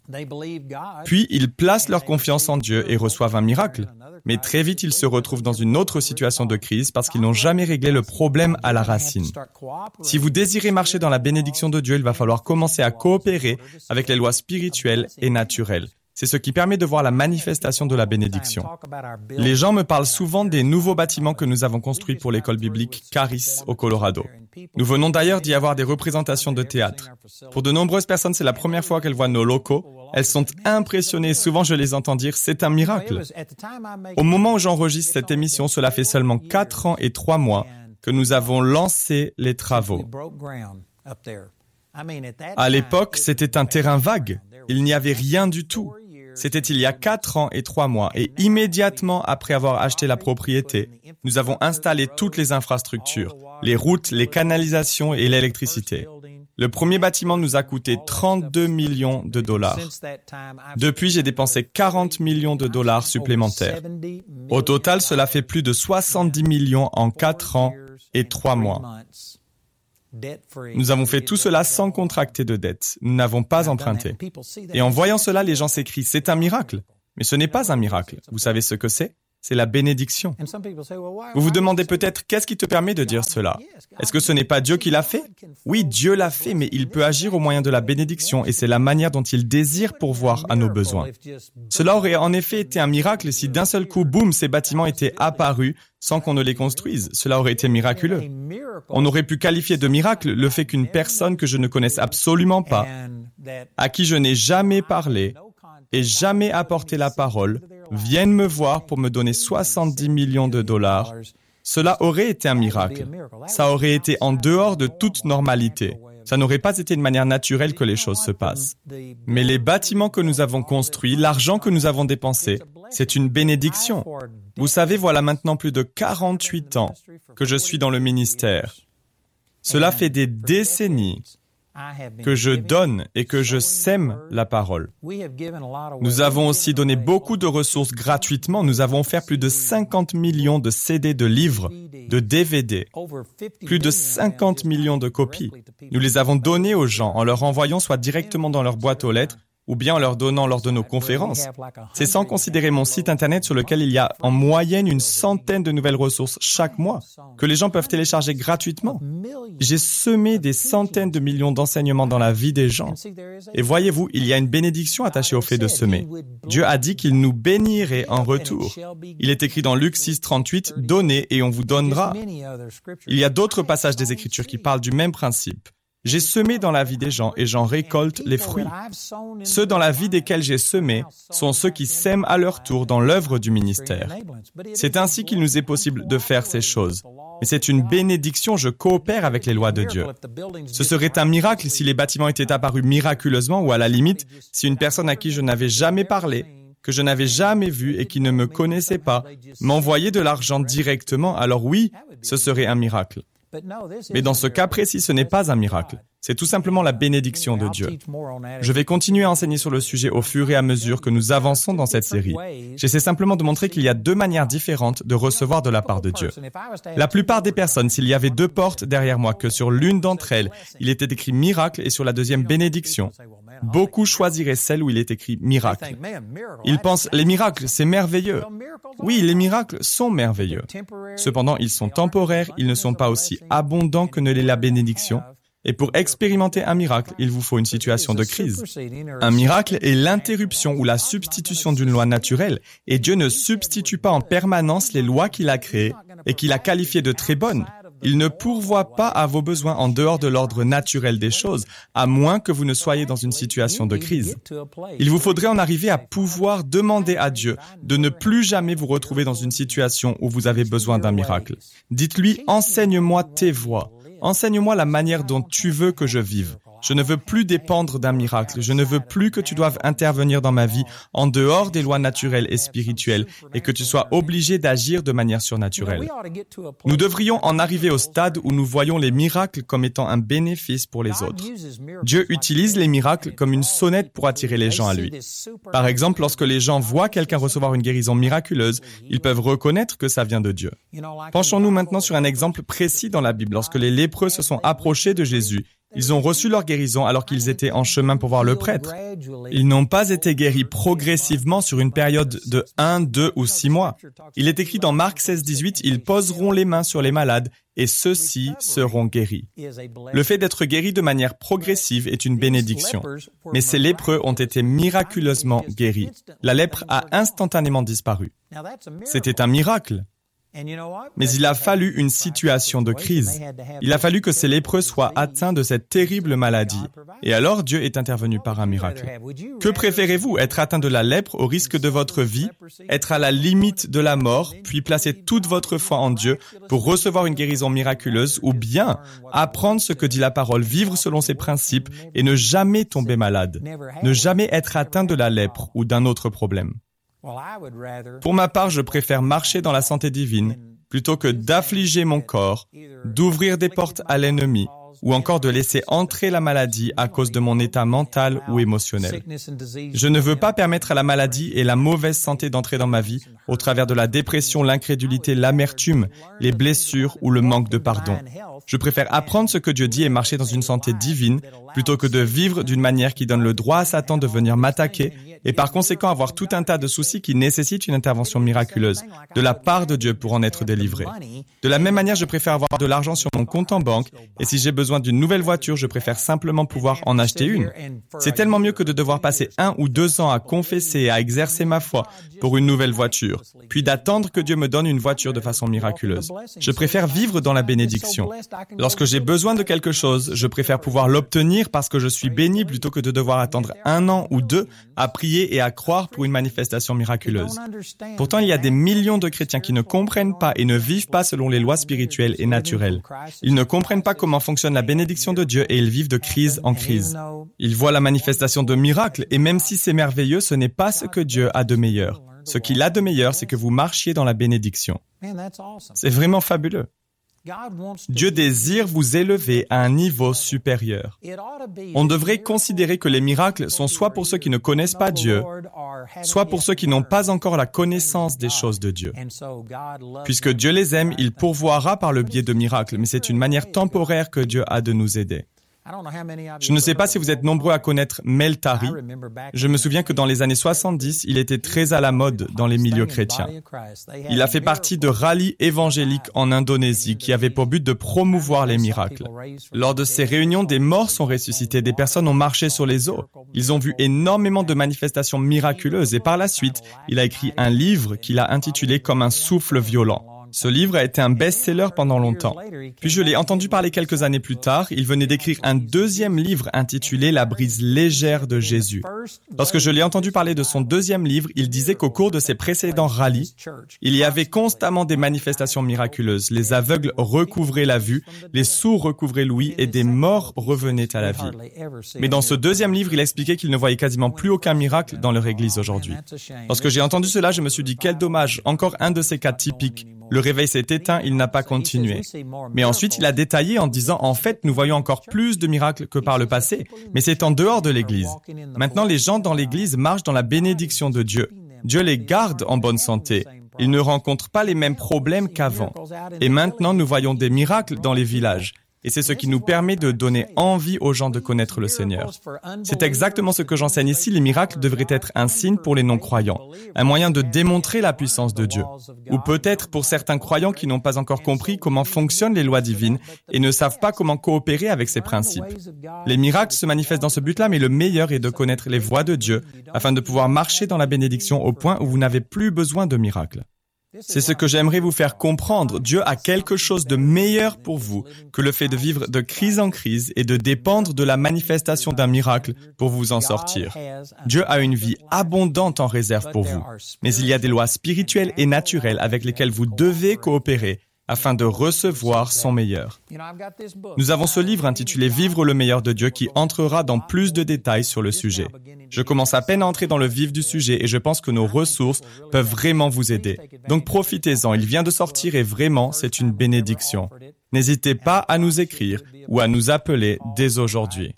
Puis, ils placent leur confiance en Dieu et reçoivent un miracle. Mais très vite, ils se retrouvent dans une autre situation de crise parce qu'ils n'ont jamais réglé le problème à la racine. Si vous désirez marcher dans la bénédiction de Dieu, il va falloir commencer à coopérer avec les lois spirituelles et naturelles. C'est ce qui permet de voir la manifestation de la bénédiction. Les gens me parlent souvent des nouveaux bâtiments que nous avons construits pour l'école biblique Charis au Colorado. Nous venons d'ailleurs d'y avoir des représentations de théâtre. Pour de nombreuses personnes, c'est la première fois qu'elles voient nos locaux. Elles sont impressionnées. Souvent, je les entends dire « c'est un miracle ». Au moment où j'enregistre cette émission, cela fait seulement 4 ans et 3 mois que nous avons lancé les travaux. À l'époque, c'était un terrain vague. Il n'y avait rien du tout. C'était il y a 4 ans et 3 mois et immédiatement après avoir acheté la propriété, nous avons installé toutes les infrastructures, les routes, les canalisations et l'électricité. Le premier bâtiment nous a coûté 32 millions de dollars. Depuis, j'ai dépensé 40 millions de dollars supplémentaires. Au total, cela fait plus de 70 millions en 4 ans et 3 mois. Nous avons fait tout cela sans contracter de dette. Nous n'avons pas emprunté. Et en voyant cela, les gens s'écrient « c'est un miracle ». Mais ce n'est pas un miracle. Vous savez ce que c'est ? C'est la bénédiction. Vous vous demandez peut-être, qu'est-ce qui te permet de dire cela? Est-ce que ce n'est pas Dieu qui l'a fait? Oui, Dieu l'a fait, mais il peut agir au moyen de la bénédiction et c'est la manière dont il désire pourvoir à nos besoins. Cela aurait en effet été un miracle si d'un seul coup, boum, ces bâtiments étaient apparus sans qu'on ne les construise. Cela aurait été miraculeux. On aurait pu qualifier de miracle le fait qu'une personne que je ne connaisse absolument pas, à qui je n'ai jamais parlé et jamais apporté la parole, vienne me voir pour me donner 70 millions de dollars. Cela aurait été un miracle. Ça aurait été en dehors de toute normalité. Ça n'aurait pas été de manière naturelle que les choses se passent. Mais les bâtiments que nous avons construits, l'argent que nous avons dépensé, c'est une bénédiction. Vous savez, voilà maintenant plus de 48 ans que je suis dans le ministère. Cela fait des décennies que je donne et que je sème la parole. Nous avons aussi donné beaucoup de ressources gratuitement. Nous avons offert plus de 50 millions de CD, de livres, de DVD, plus de 50 millions de copies. Nous les avons donnés aux gens en leur envoyant soit directement dans leur boîte aux lettres, ou bien en leur donnant lors de nos conférences. C'est sans considérer mon site internet sur lequel il y a en moyenne une centaine de nouvelles ressources chaque mois que les gens peuvent télécharger gratuitement. J'ai semé des centaines de millions d'enseignements dans la vie des gens. Et voyez-vous, il y a une bénédiction attachée au fait de semer. Dieu a dit qu'il nous bénirait en retour. Il est écrit dans Luc 6, 38, « Donnez et on vous donnera ». Il y a d'autres passages des Écritures qui parlent du même principe. J'ai semé dans la vie des gens et j'en récolte les fruits. Ceux dans la vie desquels j'ai semé sont ceux qui sèment à leur tour dans l'œuvre du ministère. C'est ainsi qu'il nous est possible de faire ces choses. Mais c'est une bénédiction, je coopère avec les lois de Dieu. Ce serait un miracle si les bâtiments étaient apparus miraculeusement ou à la limite, si une personne à qui je n'avais jamais parlé, que je n'avais jamais vu et qui ne me connaissait pas, m'envoyait de l'argent directement, alors oui, ce serait un miracle. Mais dans ce cas précis, ce n'est pas un miracle. C'est tout simplement la bénédiction de Dieu. Je vais continuer à enseigner sur le sujet au fur et à mesure que nous avançons dans cette série. J'essaie simplement de montrer qu'il y a deux manières différentes de recevoir de la part de Dieu. La plupart des personnes, s'il y avait deux portes derrière moi, que sur l'une d'entre elles, il était écrit miracle et sur la deuxième bénédiction, beaucoup choisiraient celle où il est écrit miracle. Ils pensent, les miracles, c'est merveilleux. Oui, les miracles sont merveilleux. Cependant, ils sont temporaires, ils ne sont pas aussi abondants que ne l'est la bénédiction. Et pour expérimenter un miracle, il vous faut une situation de crise. Un miracle est l'interruption ou la substitution d'une loi naturelle, et Dieu ne substitue pas en permanence les lois qu'il a créées et qu'il a qualifiées de très bonnes. Il ne pourvoit pas à vos besoins en dehors de l'ordre naturel des choses, à moins que vous ne soyez dans une situation de crise. Il vous faudrait en arriver à pouvoir demander à Dieu de ne plus jamais vous retrouver dans une situation où vous avez besoin d'un miracle. Dites-lui, enseigne-moi tes voies. Enseigne-moi la manière dont tu veux que je vive. Je ne veux plus dépendre d'un miracle. Je ne veux plus que tu doives intervenir dans ma vie en dehors des lois naturelles et spirituelles et que tu sois obligé d'agir de manière surnaturelle. Nous devrions en arriver au stade où nous voyons les miracles comme étant un bénéfice pour les autres. Dieu utilise les miracles comme une sonnette pour attirer les gens à lui. Par exemple, lorsque les gens voient quelqu'un recevoir une guérison miraculeuse, ils peuvent reconnaître que ça vient de Dieu. Penchons-nous maintenant sur un exemple précis dans la Bible. Lorsque les lépreux se sont approchés de Jésus, ils ont reçu leur guérison alors qu'ils étaient en chemin pour voir le prêtre. Ils n'ont pas été guéris progressivement sur une période de 1, 2 ou 6 mois. Il est écrit dans Marc 16, 18, « Ils poseront les mains sur les malades et ceux-ci seront guéris. » Le fait d'être guéri de manière progressive est une bénédiction. Mais ces lépreux ont été miraculeusement guéris. La lèpre a instantanément disparu. C'était un miracle. Mais il a fallu une situation de crise. Il a fallu que ces lépreux soient atteints de cette terrible maladie. Et alors Dieu est intervenu par un miracle. Que préférez-vous, être atteint de la lèpre au risque de votre vie, être à la limite de la mort, puis placer toute votre foi en Dieu pour recevoir une guérison miraculeuse, ou bien apprendre ce que dit la parole, vivre selon ses principes et ne jamais tomber malade, ne jamais être atteint de la lèpre ou d'un autre problème? Pour ma part, je préfère marcher dans la santé divine plutôt que d'affliger mon corps, d'ouvrir des portes à l'ennemi ou encore de laisser entrer la maladie à cause de mon état mental ou émotionnel. Je ne veux pas permettre à la maladie et la mauvaise santé d'entrer dans ma vie au travers de la dépression, l'incrédulité, l'amertume, les blessures ou le manque de pardon. Je préfère apprendre ce que Dieu dit et marcher dans une santé divine plutôt que de vivre d'une manière qui donne le droit à Satan de venir m'attaquer et par conséquent avoir tout un tas de soucis qui nécessitent une intervention miraculeuse de la part de Dieu pour en être délivré. De la même manière, je préfère avoir de l'argent sur mon compte en banque et si j'ai besoin d'une nouvelle voiture, je préfère simplement pouvoir en acheter une. C'est tellement mieux que de devoir passer 1 ou 2 ans à confesser et à exercer ma foi pour une nouvelle voiture, puis d'attendre que Dieu me donne une voiture de façon miraculeuse. Je préfère vivre dans la bénédiction. Lorsque j'ai besoin de quelque chose, je préfère pouvoir l'obtenir parce que je suis béni plutôt que de devoir attendre 1 an ou 2 à prier et à croire pour une manifestation miraculeuse. Pourtant, il y a des millions de chrétiens qui ne comprennent pas et ne vivent pas selon les lois spirituelles et naturelles. Ils ne comprennent pas comment fonctionne la bénédiction de Dieu et ils vivent de crise en crise. Ils voient la manifestation de miracles et même si c'est merveilleux, ce n'est pas ce que Dieu a de meilleur. Ce qu'il a de meilleur, c'est que vous marchiez dans la bénédiction. C'est vraiment fabuleux. Dieu désire vous élever à un niveau supérieur. On devrait considérer que les miracles sont soit pour ceux qui ne connaissent pas Dieu, soit pour ceux qui n'ont pas encore la connaissance des choses de Dieu. Puisque Dieu les aime, il pourvoira par le biais de miracles, mais c'est une manière temporaire que Dieu a de nous aider. Je ne sais pas si vous êtes nombreux à connaître Mel Tari. Je me souviens que dans les années 70, il était très à la mode dans les milieux chrétiens. Il a fait partie de rallyes évangéliques en Indonésie qui avaient pour but de promouvoir les miracles. Lors de ces réunions, des morts sont ressuscités, des personnes ont marché sur les eaux. Ils ont vu énormément de manifestations miraculeuses et par la suite, il a écrit un livre qu'il a intitulé Comme un souffle violent. Ce livre a été un best-seller pendant longtemps. Puis je l'ai entendu parler quelques années plus tard. Il venait d'écrire un deuxième livre intitulé La brise légère de Jésus. Lorsque je l'ai entendu parler de son deuxième livre, il disait qu'au cours de ses précédents rallyes, il y avait constamment des manifestations miraculeuses. Les aveugles recouvraient la vue, les sourds recouvraient l'ouïe et des morts revenaient à la vie. Mais dans ce deuxième livre, il expliquait qu'il ne voyait quasiment plus aucun miracle dans leur église aujourd'hui. Lorsque j'ai entendu cela, je me suis dit quel dommage, encore un de ces cas typiques. Le réveil s'est éteint, il n'a pas continué. Mais ensuite, il a détaillé en disant, en fait, nous voyons encore plus de miracles que par le passé, mais c'est en dehors de l'église. Maintenant, les gens dans l'église marchent dans la bénédiction de Dieu. Dieu les garde en bonne santé. Ils ne rencontrent pas les mêmes problèmes qu'avant. Et maintenant, nous voyons des miracles dans les villages. Et c'est ce qui nous permet de donner envie aux gens de connaître le Seigneur. C'est exactement ce que j'enseigne ici. Les miracles devraient être un signe pour les non-croyants, un moyen de démontrer la puissance de Dieu. Ou peut-être pour certains croyants qui n'ont pas encore compris comment fonctionnent les lois divines et ne savent pas comment coopérer avec ces principes. Les miracles se manifestent dans ce but-là, mais le meilleur est de connaître les voies de Dieu afin de pouvoir marcher dans la bénédiction au point où vous n'avez plus besoin de miracles. C'est ce que j'aimerais vous faire comprendre. Dieu a quelque chose de meilleur pour vous que le fait de vivre de crise en crise et de dépendre de la manifestation d'un miracle pour vous en sortir. Dieu a une vie abondante en réserve pour vous. Mais il y a des lois spirituelles et naturelles avec lesquelles vous devez coopérer afin de recevoir son meilleur. Nous avons ce livre intitulé « Vivre le meilleur de Dieu » qui entrera dans plus de détails sur le sujet. Je commence à peine à entrer dans le vif du sujet et je pense que nos ressources peuvent vraiment vous aider. Donc profitez-en, il vient de sortir et vraiment, c'est une bénédiction. N'hésitez pas à nous écrire ou à nous appeler dès aujourd'hui.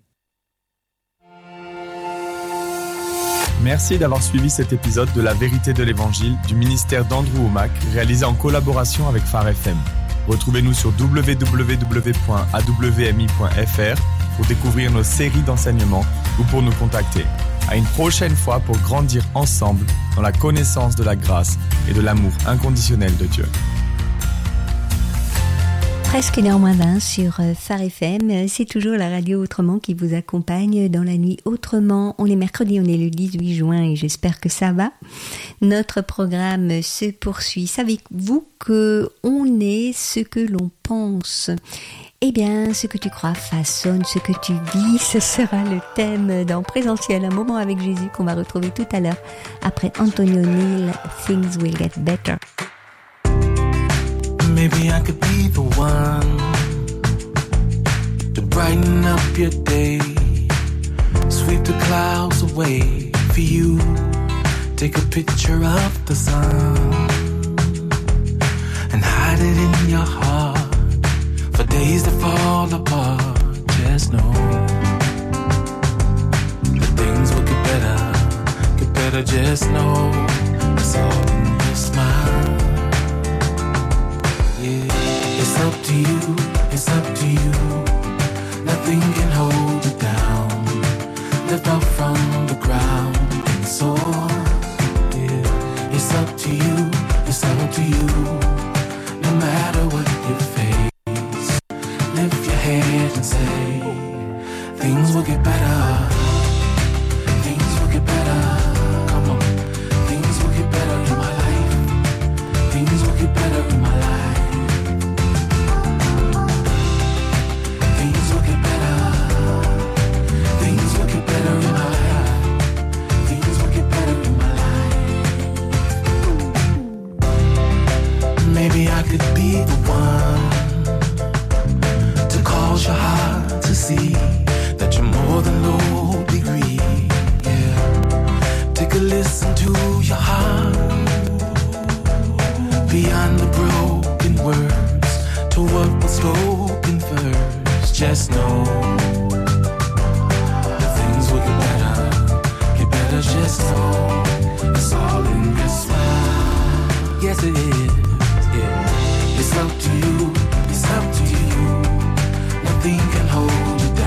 Merci d'avoir suivi cet épisode de La Vérité de l'Évangile du ministère d'Andrew Wommack, réalisé en collaboration avec Phare FM. Retrouvez-nous sur www.awmi.fr pour découvrir nos séries d'enseignements ou pour nous contacter. À une prochaine fois pour grandir ensemble dans la connaissance de la grâce et de l'amour inconditionnel de Dieu. Presque 1h20 sur Phare FM, c'est toujours la radio Autrement qui vous accompagne dans la nuit Autrement. On est mercredi, on est le 18 juin et j'espère que ça va. Notre programme se poursuit. Savez-vous que on est ce que l'on pense? Eh bien, ce que tu crois façonne ce que tu vis. Ce sera le thème dans Présentiel, un moment avec Jésus qu'on va retrouver tout à l'heure après Antonio Neal, Things Will Get Better. Maybe I could be the one to brighten up your day, sweep the clouds away for you, take a picture of the sun and hide it in your heart for days that fall apart. Just know that things will get better, just know it's all in your smile. It's up to you, it's up to you. Nothing can hold you down. Lift up from the ground and soar. Yeah. It's up to you, it's up to you. No matter what you face, lift your head and say, things will get better. Things will get better. Come on. Things will get better in my life. Things will get better in my life. Maybe I could be the one to cause your heart to see that you're more than low degree. Yeah, take a listen to your heart beyond the broken words to what was spoken first. Just know that things will get better. Just know it's all in your smile. Yes, it is. It's up to you, it's up to you. Nothing can hold you down.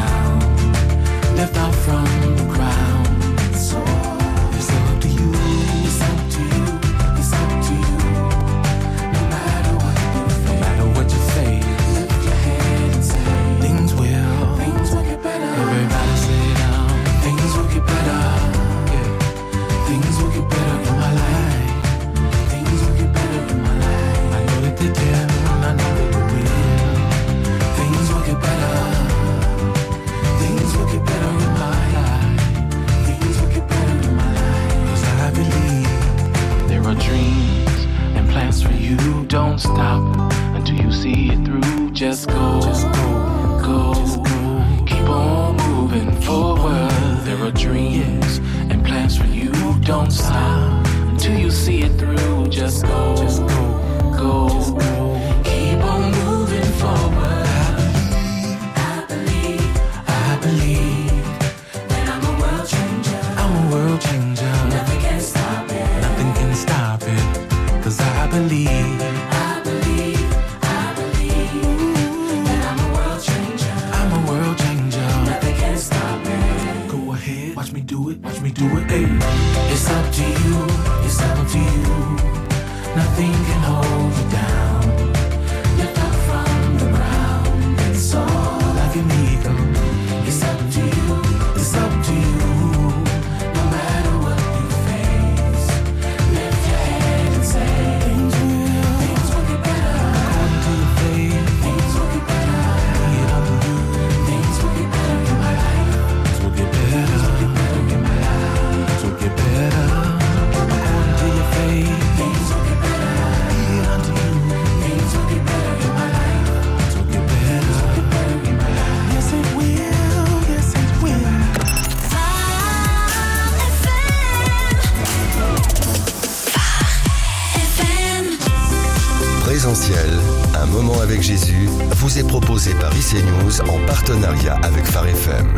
don't stop until you see it through. Just go, go. Keep on moving forward. There are dreams and plans for you. Don't stop until you see it through. Just go, go. Keep on moving forward. I believe that I'm a world changer. I'm a world changer. Nothing can stop it. Nothing can stop it. 'Cause I believe that I'm a world changer. I'm a world changer. Nothing can stop it. Go ahead, watch me do it, hey. It's up to you, it's up to you. Nothing can hold you down. Lift up from the ground. It's all of you need, girl. It's up to you, it's up to you. No matter what you face, lift your head and say things will get better. According to your faith, things will get better. Bring it on you. Things will get better in my life. Things will get better. In my life. Things will get better. According to your faith, things will get better. Bring it on you. Things will get better in my life. Things will get better. In my life. Yes it will. Yes it will. Présentiel, un moment avec Jésus, vous est proposé par IC News en partenariat avec Phare FM.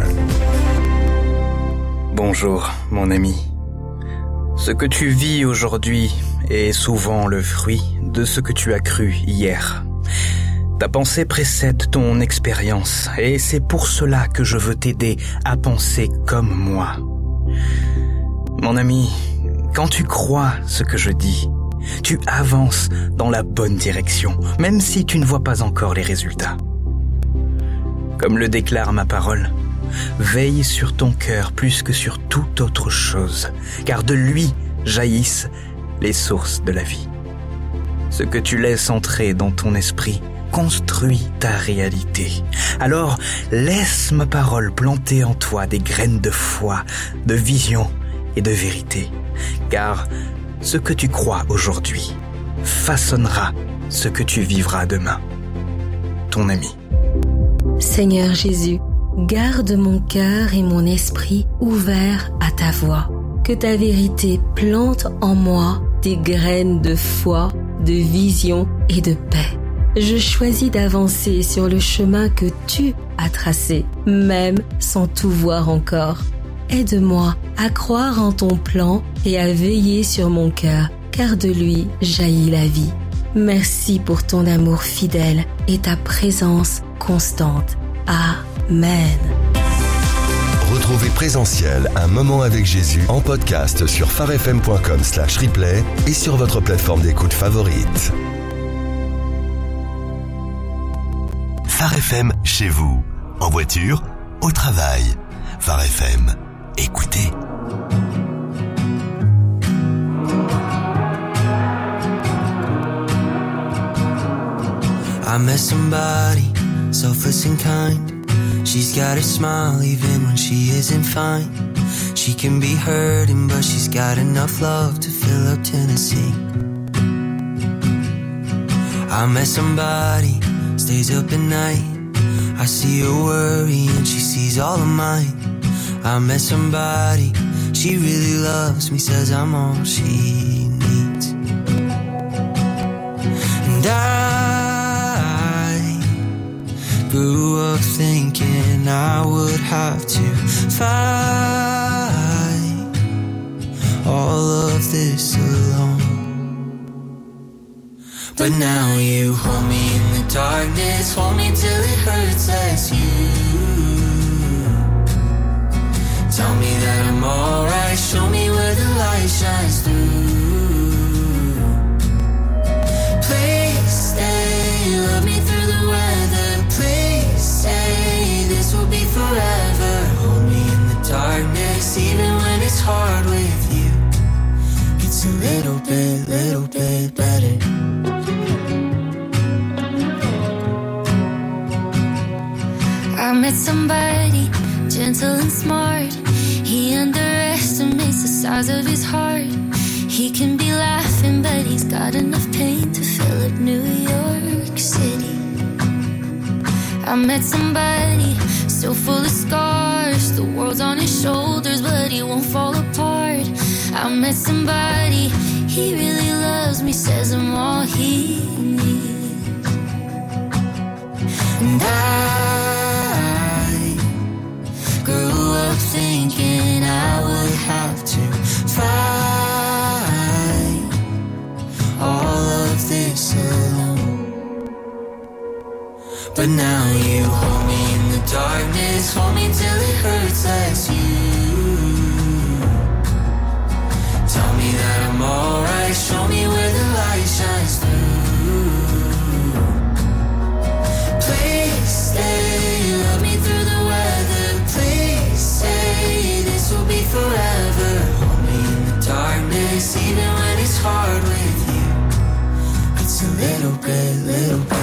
Bonjour, mon ami. Ce que tu vis aujourd'hui est souvent le fruit de ce que tu as cru hier. Ta pensée précède ton expérience et c'est pour cela que je veux t'aider à penser comme moi. Mon ami, quand tu crois ce que je dis, tu avances dans la bonne direction, même si tu ne vois pas encore les résultats. Comme le déclare ma parole, veille sur ton cœur plus que sur toute autre chose, car de lui jaillissent les sources de la vie. Ce que tu laisses entrer dans ton esprit construit ta réalité. Alors, laisse ma parole planter en toi des graines de foi, de vision et de vérité, car ce que tu crois aujourd'hui façonnera ce que tu vivras demain. Ton ami. Seigneur Jésus, garde mon cœur et mon esprit ouverts à ta voix. Que ta vérité plante en moi des graines de foi, de vision et de paix. Je choisis d'avancer sur le chemin que tu as tracé, même sans tout voir encore. Aide-moi à croire en ton plan et à veiller sur mon cœur, car de lui jaillit la vie. Merci pour ton amour fidèle et ta présence constante. Amen. Retrouvez Présentiel, un moment avec Jésus en podcast sur pharefm.com/replay et sur votre plateforme d'écoute favorite. Phare FM chez vous, en voiture, au travail. Phare FM, écoutez. I met somebody, selfless and kind. She's got a smile even when she isn't fine. She can be hurting, but she's got enough love to fill up Tennessee. I met somebody, stays up at night. I see her worry and she sees all of mine. I met somebody, she really loves me, says I'm all she needs. And I grew up thinking I would have to fight all of this alone. But now you hold me in the darkness, hold me till it hurts as you tell me that I'm alright, show me where the light shines through. Please stay, love me through the weather. Please say this will be forever. Hold me in the darkness, even when it's hard with you. It's a little bit better. I met somebody gentle and smart. He underestimates the size of his heart. He can be laughing, but he's got enough pain to fill up New York. I met somebody still full of scars. The world's on his shoulders, but he won't fall apart. I met somebody, he really loves me, says I'm all he needs. And I grew up thinking I would have to fight all of this alone. But now you hold me in the darkness, hold me till it hurts less. You tell me that I'm alright, show me where the light shines through. Please stay, love me through the weather. Please say this will be forever. Hold me in the darkness, even when it's hard with you. It's a little bit better.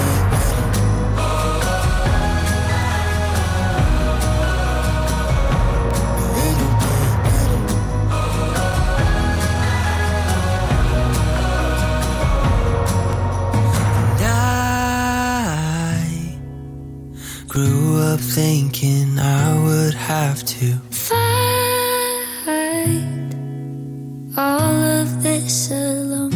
Grew up thinking I would have to fight all of this alone.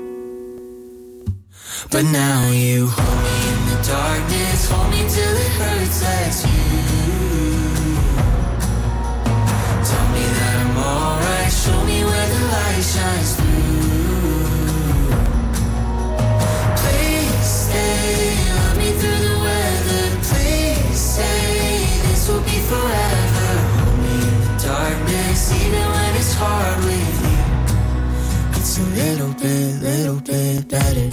But now you hold me in the darkness, hold me till it hurts less. You tell me that I'm alright, show me where the light shines through. Please stay, love me through the weather. Say this will be forever. Hold me in the darkness, even when it's hard with you. It's a little bit better.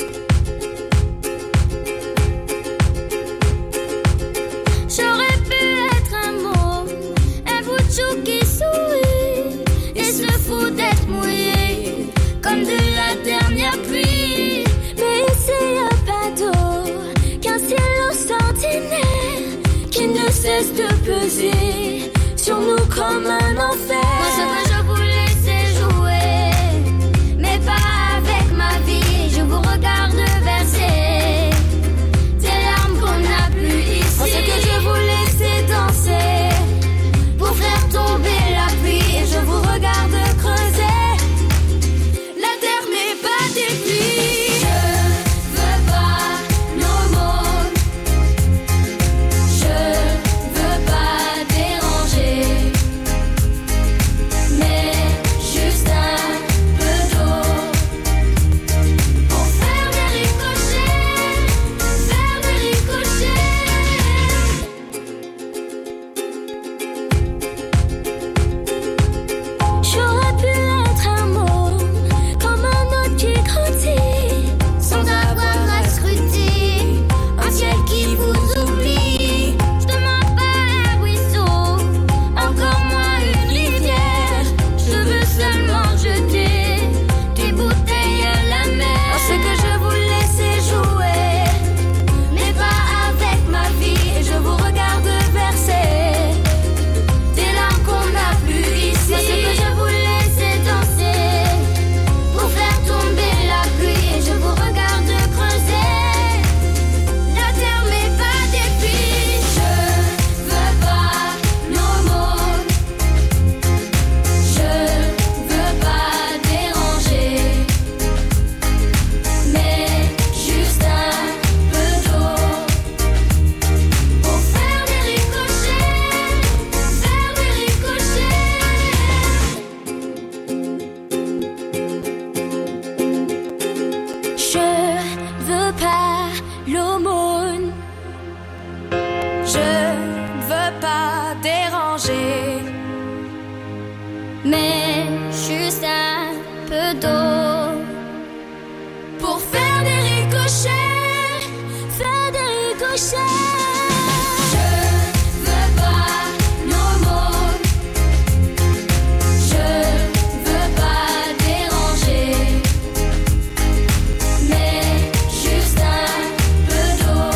J'aurais pu être un mot, un bout de chou qui sourit et se fout d'être mouillé comme de la dernière pluie. Mais c'est un bateau qu'un ciel ordinaire qui ne cesse de peser sur nous comme un enfer. Moi ce que je voulais c'est jouer, mais pas avec ma vie. Je vous regarde verser des larmes qu'on n'a plus ici. Moi ce que je voulais c'est danser pour faire tomber la pluie. Et je vous regarde creuser, la terre n'est pas des pluies. Je veux pas l'aumône, je veux pas déranger, mais juste un peu d'eau pour faire des ricochets, faire des ricochets. J'aurais pu être un mot comme un autre qui grandit sans avoir à scruter un ciel qui vous oublie. Je demande pas un ruisseau, encore moins une rivière. Je veux seulement jeter des bouteilles à la mer. Oh, ce que je voulais c'est jouer, mais pas avec ma vie. Et je vous regarde verser des larmes qu'on n'a plus ici. Moi, ce que je voulais c'est danser pour faire tomber la pluie. Et je vous regarde creuser, la terre mais pas des pluies. Je veux pas l'aumône, je veux pas déranger, mais juste un peu d'eau pour faire des ricochets, faire des ricochets. Je veux pas l'aumône, je veux pas déranger, mais juste un peu d'eau pour faire des ricochets, faire des ricochets. Je veux pas l'aumône, je veux pas déranger, mais juste un peu d'eau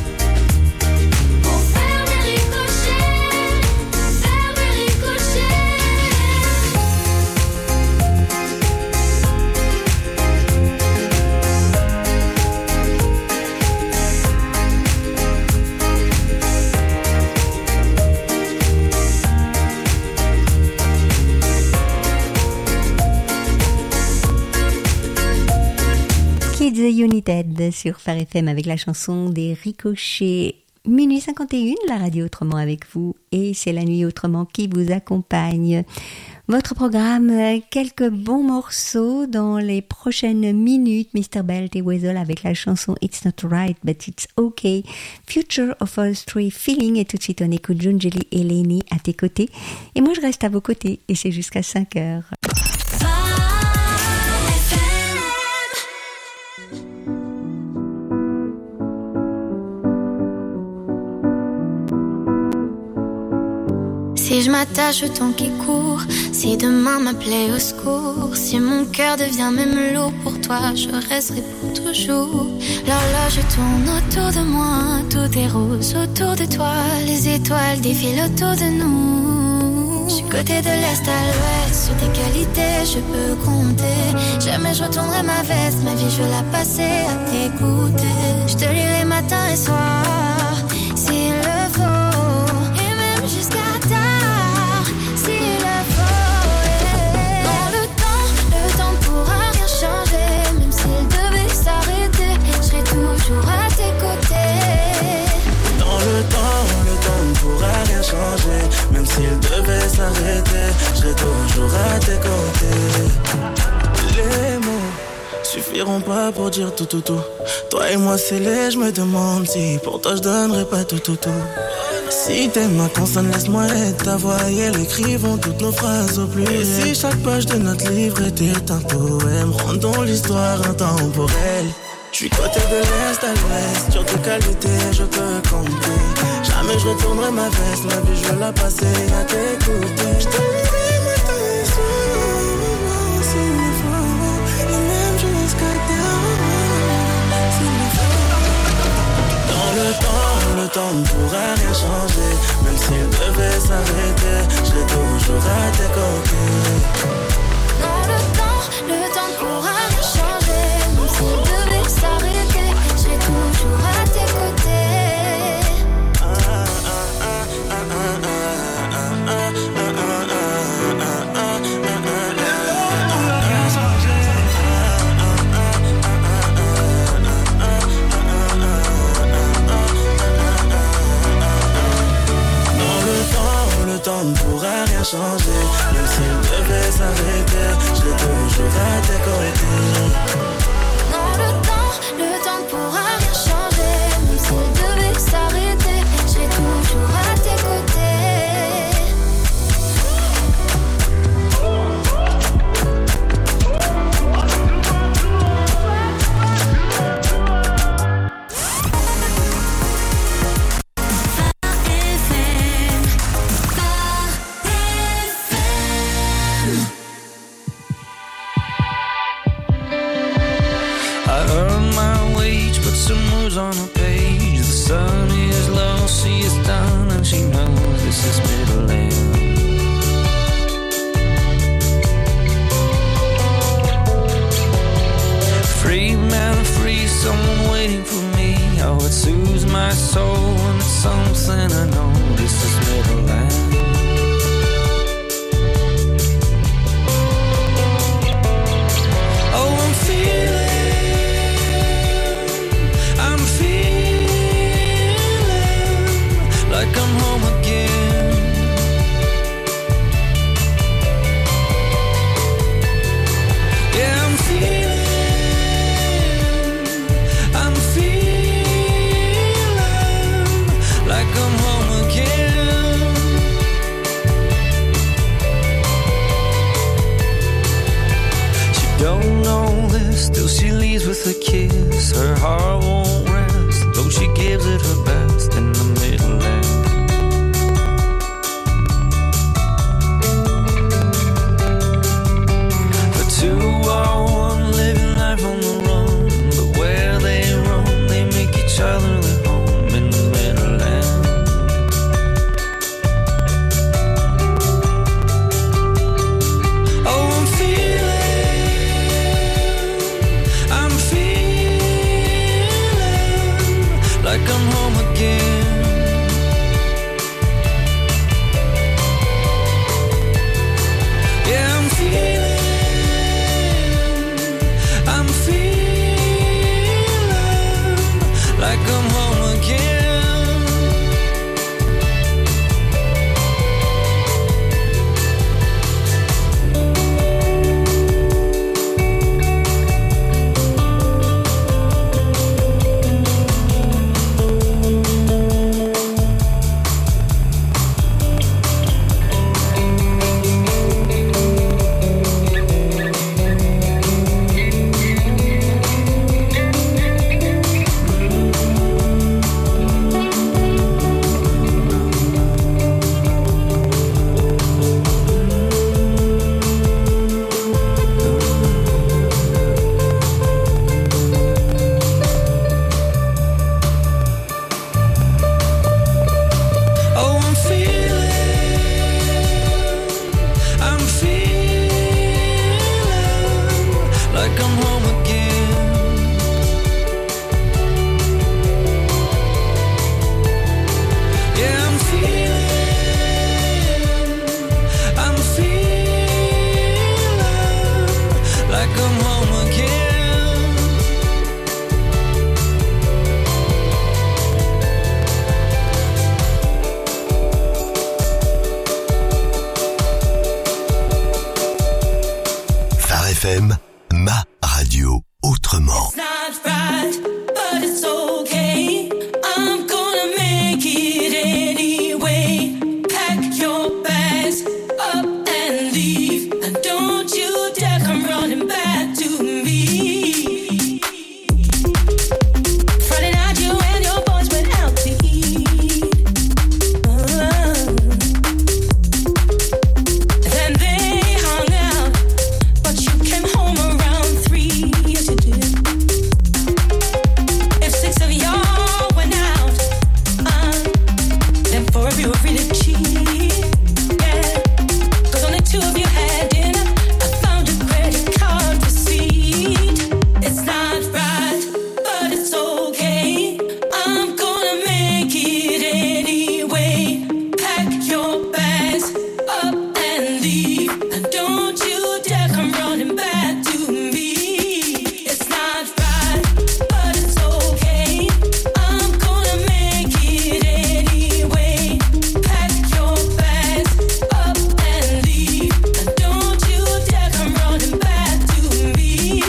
pour faire des ricochets, faire des ricochets. Kids United sur Phare FM avec la chanson des Ricochets. Minuit 51, la radio autrement avec vous et c'est la nuit autrement qui vous accompagne. Votre programme, quelques bons morceaux dans les prochaines minutes. Mr. Belt et Weasel avec la chanson It's Not Right But It's Okay. Future of Us Three Feeling et tout de suite on écoute Junjeli et Lenny à tes côtés. Et moi je reste à vos côtés et c'est jusqu'à 5h. Si je m'attache au temps qui court, si demain m'appelait au secours, si mon cœur devient même lourd pour toi, je resterai pour toujours. L'horloge tourne autour de moi, tout est rose autour de toi, les étoiles défilent autour de nous. Je suis côté de l'est à l'ouest, sur tes qualités je peux compter. Jamais je retournerai ma veste, ma vie je veux la passer à t'écouter. Je te lirai matin et soir, s'il le faut, et même jusqu'à tard, s'il le faut. Dans le temps pourra rien changer, même s'il devait s'arrêter, je serai toujours à tes côtés. Dans le temps ne pourra rien changer, même s'il devait s'arrêter, je serai toujours à tes côtés. Les mots suffiront pas pour dire tout. Toi et moi c'est laid, je me demande si pour toi je donnerais pas tout. Si t'aimes ma consonne, laisse-moi être ta voix et elle écrivons toutes nos phrases au pluriel. Et si chaque page de notre livre était un poème, rendons l'histoire intemporelle. Je suis côté de l'est à l'ouest, sur tes qualités je peux compter. Jamais je retournerai ma veste, ma vie je veux la passer à t'écouter. Je t'aimerai matin et soir, s'il le faut, et même jusqu'à tard, s'il le faut. Dans le temps ne pourra rien changer, même s'il devait s'arrêter, je serai toujours à tes côtés. Dans le temps ne pourra rien changer, même s'il devait s'arrêter, je serai toujours à tes côtés. Le temps ne pourra rien changer, même s'il devait s'arrêter, je serai toujours à tes côtés. Dans le temps ne pourra rien changer, même s'il devait s'arrêter, je serai toujours à tes côtés. On a page, the sun is low, she is done, and she knows this is middle end. Free man, free, someone waiting for me. Oh, it soothes my soul, and it's something I know. This is middle end. Oh, I'm feeling like I'm home again. Yeah, I'm feeling like I'm home again. She don't know this, still she leaves with a kiss. Her heart won't rest, though she gives it her best in the middle end. Two are one, living life on the run, but where they roam, they make each other their home in the middle end. Oh, I'm feeling like I'm home again. FM, ma radio autrement. It's not right, but it's okay. I'm gonna make it anyway. Pack your bags up and leave, and don't you dare come running back to me. Friday night, you and your boys went out to eat. Then they hung out, but you came home around 3. Yes, you did. If 6 of y'all went out, then 4 of you were really cheap. Yeah, 'cause only 2 of you had dinner. I found a credit card receipt. It's not right, but it's okay. I'm gonna make it anyway. Pack your bags up and leave, and don't you dare come running back to me. It's not right, but it's okay. I'm gonna make it anyway. Pack your bags up and leave, and don't you dare come running back to me.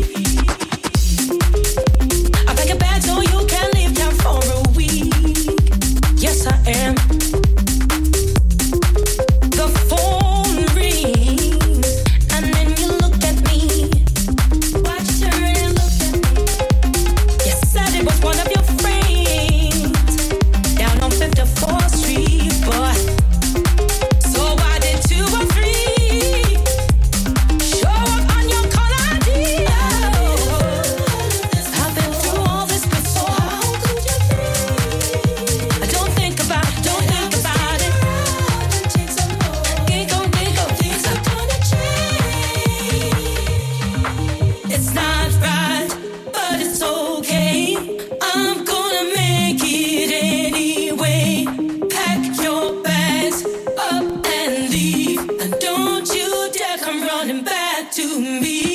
I pack a bag so you can leave town for a week. Yes, I am. The phone rings, and then you look at me. Watch her and look at me. You said it was one of your friends down on 54th Street, boy. So why did 2 or 3 show up on your call ID? I've been through all this before. How could you be? Don't think about it. Don't think about it. Think of things are gonna change. It's not right, but it's okay. I'm gonna make it anyway. Pack your bags up and leave, and don't you dare come running back to me.